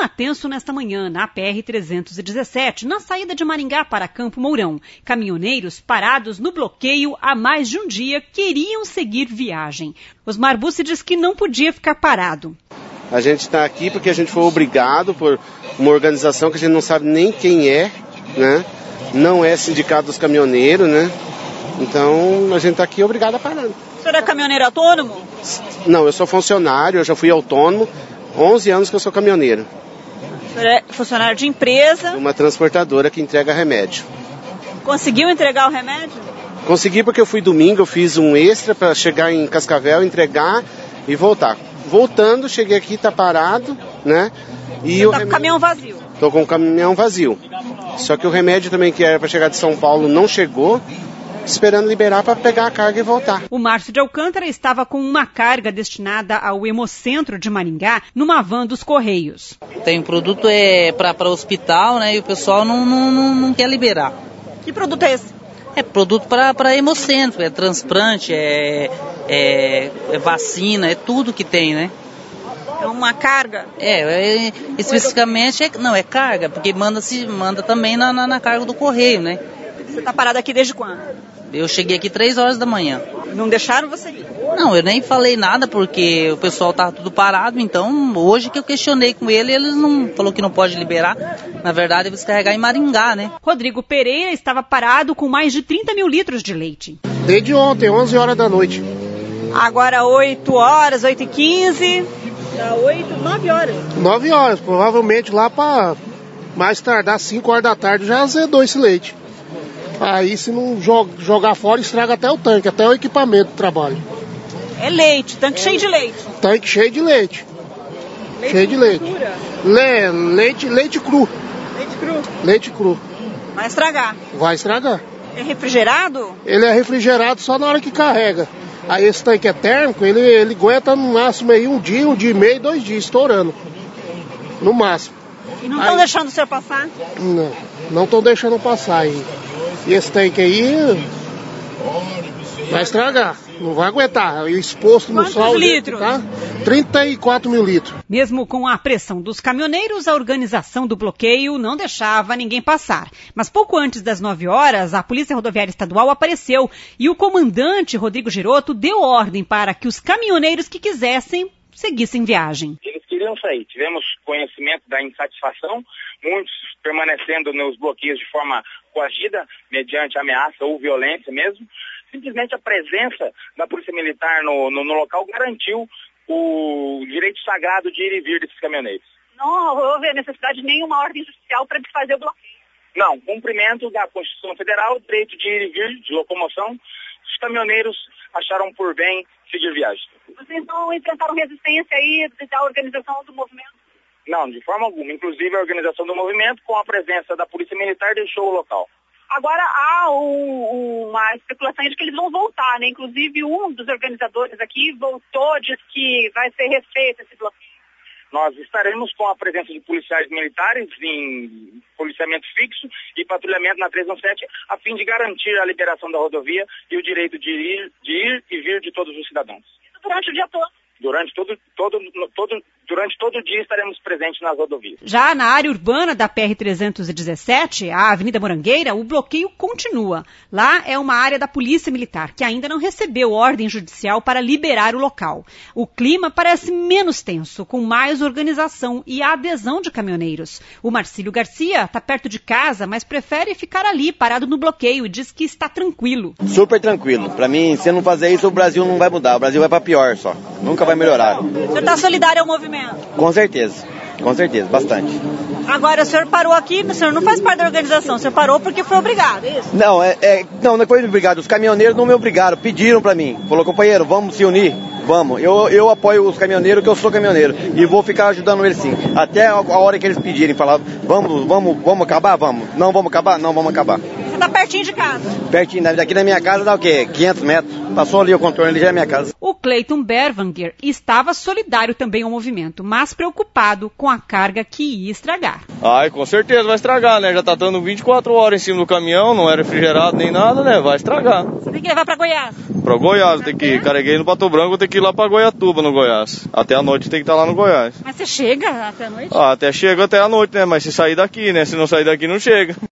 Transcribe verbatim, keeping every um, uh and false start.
clima tenso nesta manhã na P R trezentos e dezessete, na saída de Maringá para Campo Mourão. Caminhoneiros parados no bloqueio há mais de um dia queriam seguir viagem. Osmar Bussi diz que não podia ficar parado. A gente está aqui porque a gente foi obrigado por uma organização que a gente não sabe nem quem é, né? Não é sindicato dos caminhoneiros, né? Então a gente está aqui obrigado a parar. O senhor é caminhoneiro autônomo? Não, eu sou funcionário, eu já fui autônomo, onze anos que eu sou caminhoneiro. O senhor é funcionário de empresa? Uma transportadora que entrega remédio. Conseguiu entregar o remédio? Consegui porque eu fui domingo, eu fiz um extra para chegar em Cascavel, entregar e voltar. Voltando, cheguei aqui, tá parado, né? E Você o tá remédio... com o caminhão vazio? Tô com o caminhão vazio. Só que o remédio também que era para chegar de São Paulo não chegou, esperando liberar para pegar a carga e voltar. O Márcio de Alcântara estava com uma carga destinada ao Hemocentro de Maringá numa van dos Correios. Tem produto é, para hospital, né? E o pessoal não, não, não, não quer liberar. Que produto é esse? É produto para Hemocentro, é transplante, é, é, é vacina, é tudo que tem, né? É uma carga? É, é especificamente, é, não, é carga, porque manda, se, manda também na, na, na carga do correio, né? Você está parado aqui desde quando? Eu cheguei aqui três horas da manhã. Não deixaram você ir? Não, eu nem falei nada porque o pessoal estava tudo parado, então hoje que eu questionei com ele, eles não falou que não pode liberar. Na verdade, eles carregar em Maringá, né? Rodrigo Pereira estava parado com mais de trinta mil litros de leite. Desde ontem, onze horas da noite. Agora oito horas, oito e quinze, oito, nove horas. nove horas, provavelmente lá para mais tardar, cinco horas da tarde já azedou esse leite. Aí se não jogar fora, estraga até o tanque, até o equipamento do trabalho. É leite, tanque é cheio de leite. Tanque cheio de leite. Leite cheio de leite. Le, leite. Leite cru. Leite cru? Leite cru. Vai estragar? Vai estragar. É refrigerado? Ele é refrigerado só na hora que carrega. Aí esse tanque é térmico, ele, ele aguenta no máximo aí um dia, um dia e meio, dois dias, estourando. No máximo. E não estão deixando o senhor passar? Não, não estão deixando passar aí. E esse tanque aí vai estragar, não vai aguentar. Exposto no sol. Quantos litros? Tá? trinta e quatro mil litros. Mesmo com a pressão dos caminhoneiros, a organização do bloqueio não deixava ninguém passar. Mas pouco antes das nove horas, a Polícia Rodoviária Estadual apareceu e o comandante Rodrigo Giroto deu ordem para que os caminhoneiros que quisessem seguissem viagem. Eles queriam sair. Tivemos conhecimento da insatisfação, muitos permanecendo nos bloqueios de forma coagida, mediante ameaça ou violência mesmo. Simplesmente a presença da Polícia Militar no, no, no local garantiu o direito sagrado de ir e vir desses caminhoneiros. Não houve necessidade de nenhuma ordem judicial para desfazer o bloqueio. Não, cumprimento da Constituição Federal, direito de ir e vir, de locomoção. Os caminhoneiros acharam por bem seguir viagem. Vocês não enfrentaram resistência aí da organização do movimento? Não, de forma alguma. Inclusive a organização do movimento, com a presença da Polícia Militar, deixou o local. Agora há um, uma especulação de que eles vão voltar, né? Inclusive um dos organizadores aqui voltou, diz que vai ser refeito esse bloqueio. Nós estaremos com a presença de policiais militares em policiamento fixo e patrulhamento na trezentos e dezessete, a fim de garantir a liberação da rodovia e o direito de ir, de ir e vir de todos os cidadãos. Isso durante o dia todo? Durante todo, todo, todo, durante todo o dia estaremos presentes nas rodovias. Já na área urbana da P R trezentos e dezessete, a Avenida Morangueira, o bloqueio continua. Lá é uma área da Polícia Militar, que ainda não recebeu ordem judicial para liberar o local. O clima parece menos tenso, com mais organização e a adesão de caminhoneiros. O Marcílio Garcia está perto de casa, mas prefere ficar ali, parado no bloqueio, e diz que está tranquilo. Super tranquilo. Para mim, se eu não fazer isso, o Brasil não vai mudar. O Brasil vai para pior só. Nunca vai melhorar. O senhor está solidário ao movimento? Com certeza, com certeza, bastante. Agora, o senhor parou aqui, o senhor não faz parte da organização, o senhor parou porque foi obrigado, é isso? Não, é, é, não, não foi obrigado, os caminhoneiros não me obrigaram, pediram pra mim. Falou, companheiro, vamos se unir? Vamos. Eu, eu apoio os caminhoneiros, que eu sou caminhoneiro, e vou ficar ajudando eles sim. Até a, a hora que eles pedirem, falar, vamos, vamos, vamos acabar? Vamos. Não vamos acabar? Não vamos acabar. Você tá pertinho de casa? Pertinho, daqui da minha casa dá o quê? quinhentos metros. Passou ali o contorno, ali já é minha casa. O Clayton Berwanger estava solidário também ao movimento, mas preocupado com a carga que ia estragar. Ai, com certeza vai estragar, né? Já tá dando vinte e quatro horas em cima do caminhão, não é refrigerado nem nada, né? Vai estragar. Você tem que levar para Goiás? Para Goiás, tem que ir. Carreguei no Pato Branco, tem que ir lá para Goiatuba, no Goiás. Até a noite tem que estar lá no Goiás. Mas você chega até a noite? Ah, até chega até a noite, né? Mas se sair daqui, né? Se não sair daqui, não chega.